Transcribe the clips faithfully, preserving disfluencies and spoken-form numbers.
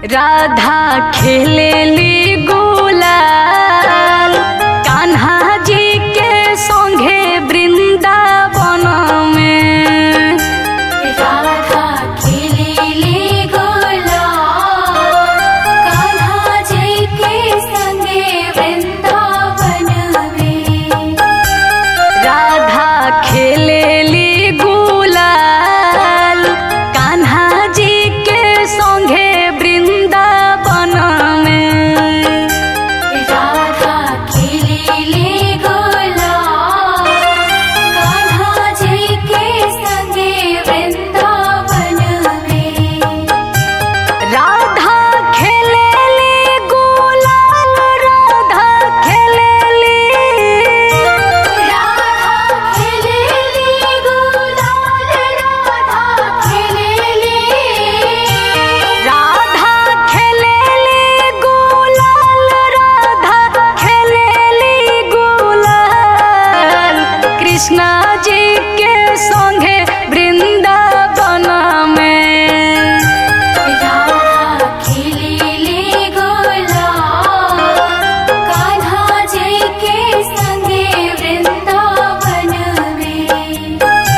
राधा खेलेली गुलाल कान्हा जी के संगे वृंदावन में। राधा खेलेली गुलाल कान्हा जी के संगे वृंदावन में। राधा खेलेली गुलाल कान्हा जी के संगे वृंदावन में। राधा खेलेली गुलाल कान्हा जी के संगे वृंदावन में। राधा खेलेली गुलाल राधा खेलेली राधा खेलेली गुलाल राधा खेलेली। राधा खेलेली गुलाल राधा खेलेली गुलाल कृष्णा जी के संगे वृंदावन में। राधा खेलेली गुलाल कान्हा जी के संगे वृंदावन में।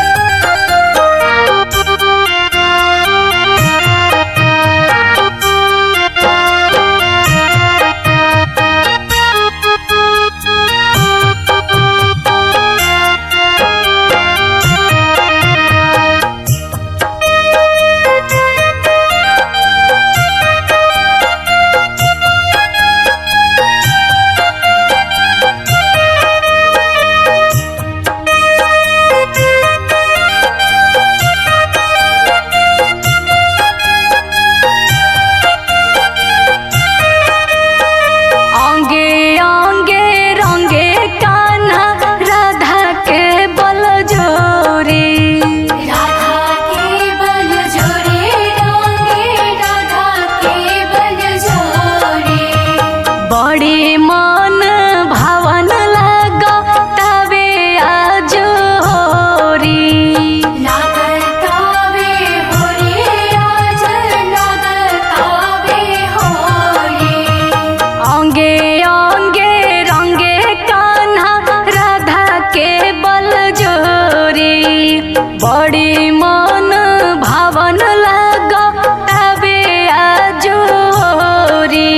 अंगे अंगे रंगे कान्हा राधा के बल जोरी। राधा के बल जोरे रंगे राधा के बल जोरे। बड़ी मन भावन लगा तबे आज होरी। नागतावे होरे आज नागतावे होरे। अंगे अंगे रंगे कान्हा राधा के बल जोरी। बड़ी मन भावन लगा तबे आज होरी।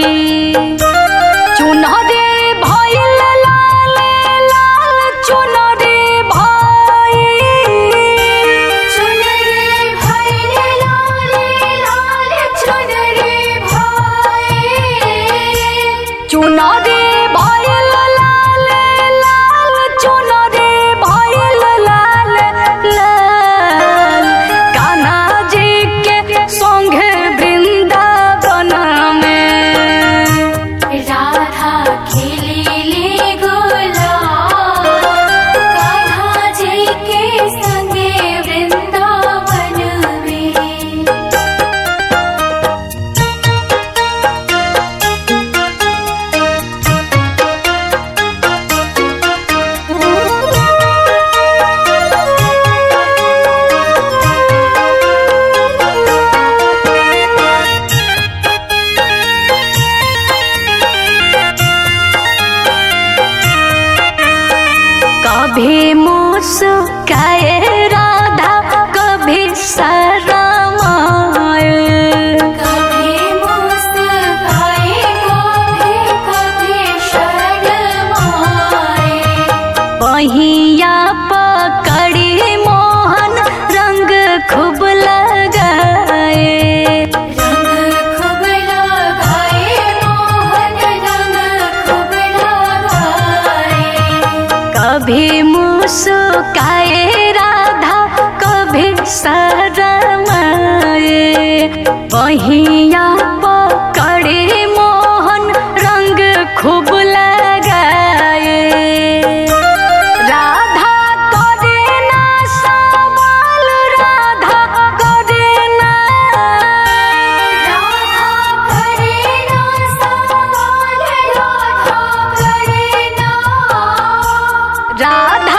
चुनरी भइल लाल लाल चुनरी भइल। चुनरी भइले लाले लाल चुनरी भइले। चुनरी भइल लाल लाल चुनरी भइल लाल लाल कान्हा जी के संगे वृंदावन में। राधा खेलेली गुलाल कान्हा जी के संगे वृंदावन में। कभी मुस्काए राधा कभी शरमाए। कभी मुस्काए कभी कभी शर्माए। पहिया पकड़ी मोहन रंग खूब लगाए। रंग खूब लगाए मोहन रंग खूब लगाए। कभी मुस्काए राधा कभी शरमाए। पहिया पकड़े मोहन रंग खूब लगाए। राधा करे ना सवाल राधा करे ना। राधा करे ना सवाल राधा करे ना। राधा